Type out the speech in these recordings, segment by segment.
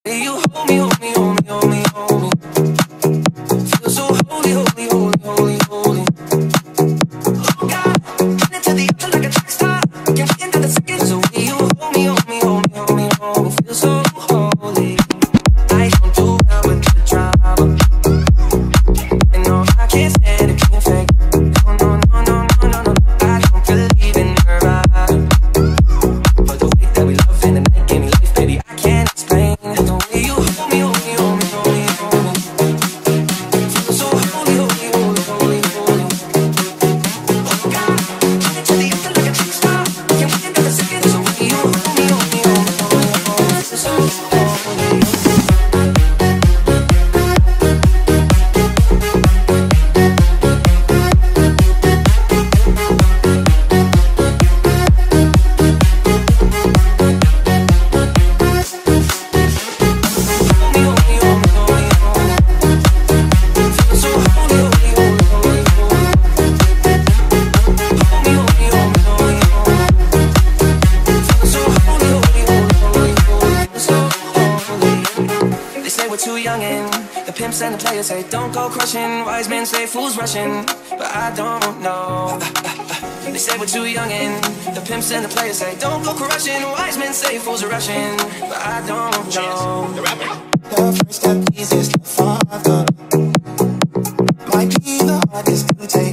You hold me, hold me, hold me, hold me, hold me. Feel so holy, holy, holy, holy, holy. Oh God, turn it to the other like a track star. Can't wait until the second is away. You hold me, hold me, hold me, hold me, hold me. Feel so holy. I don't do well with the drama, and no, I can't stand it, can't fake. No, no, no, no, no, no, no. I don't believe in her vibe, but the way that we love in the night gave me life, baby. I can't explain the way you hold me, hold me, hold me, hold me, hold me. Feel so holy, holy, holy, holy, holy. Oh God, turn it to the other like a track star. Can't wait until the second is away. You hold me, hold me, hold me, hold me, hold me. Feel so holy. They say we're too young and the pimps and the players say don't go crushing. Wise men say fools rushing, but I don't know. They say we're too young and the pimps and the players say don't go crushing. Wise men say fools are rushing, but I don't know. The first step easiest to father might be the hardest to take.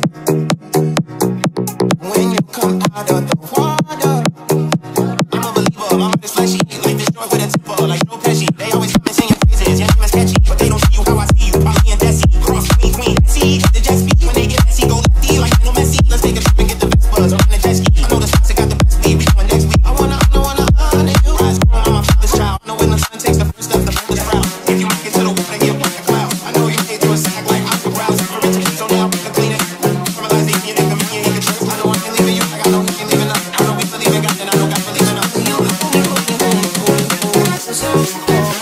When you come out of the water, I'm a believer, my heart is flashy. Life is short with a temper, like no Pesci. They always come and sing your praises, your name is catchy, but they don't see you how I see you. Polly and Desi, cross queen, see the jet speed. When they get messy, go lefty like no Messi. Let's take a trip and get the best buzz on the jet ski. I know the spots that got the best speed. We going next week. I wanna you. Rise grown, I'm a father's child. Know when the son takes the first step, the man is proud. If you make it to the water, get like a cloud. I know you made to a sack like Oscar Brown. So now we can clean it. Normalize it, you nigga, me ain't the tricks. I know I can leave you, like I know we can leave it up. I know we believe in God, and I know God believe in us. You hold me, hold me, hold me, hold me, hold me. Feel so holy.